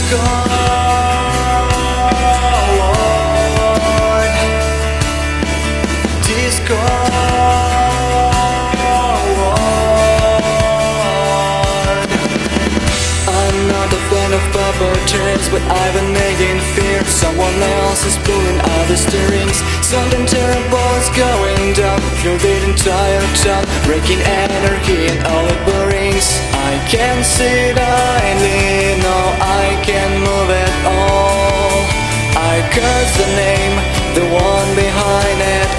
But I've been making fear. Someone else is pulling out the steerings. Something terrible is going down through the entire town, breaking energy and all it brings. I can't see it eyely, no, I can't move at all. I curse the name, the one behind it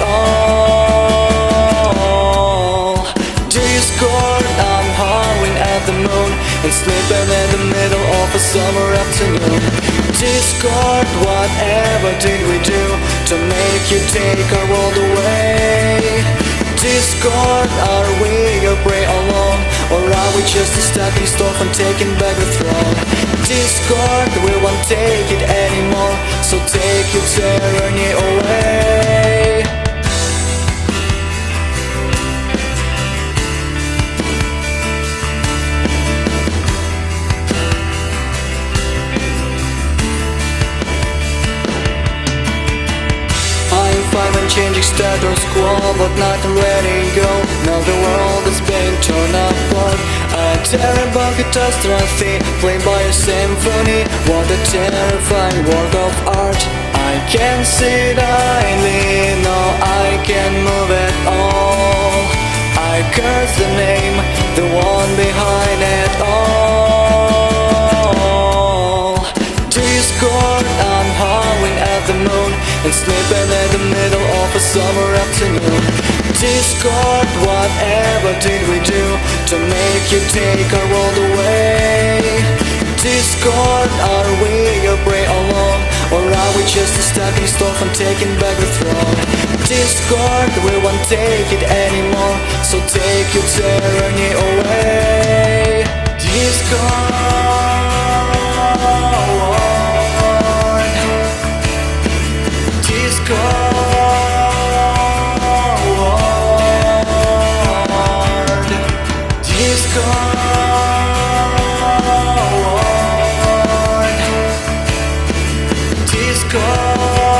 all. Discord, I'm howling at the moon and sleeping in the middle of a summer afternoon. Discord, whatever did we do to make you take our world away? Discord, are we a prey alone, or are we just a stepping stone from taking back the throne? Discord, we won't take it anymore, so take your tyranny away. Changing status quo, but nothing letting go. Now the world is being torn apart. A terrible catastrophe, played by a symphony. What a terrifying work of art. I can't see it eyely, no, I can't move at all. I curse the name, the one behind it all. Discord, I'm howling at the moon and sleeping in the middle of a summer afternoon. Discord, whatever did we do to make you take our world away? Discord, are we a prey alone, or are we just a stepping stone from taking back the throne? Discord, we won't take it anymore, so take your tyranny away. Discord. Discord.